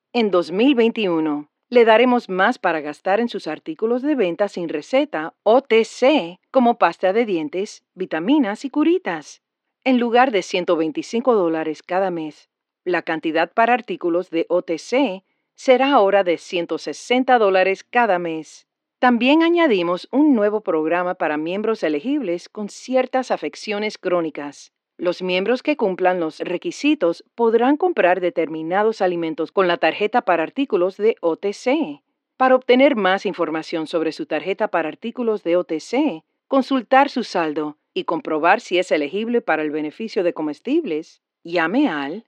En 2021, le daremos más para gastar en sus artículos de venta sin receta OTC, como pasta de dientes, vitaminas y curitas. En lugar de $125 cada mes, la cantidad para artículos de OTC será ahora de $160 cada mes. También añadimos un nuevo programa para miembros elegibles con ciertas afecciones crónicas. Los miembros que cumplan los requisitos podrán comprar determinados alimentos con la tarjeta para artículos de OTC. Para obtener más información sobre su tarjeta para artículos de OTC, consultar su saldo y comprobar si es elegible para el beneficio de comestibles, llame al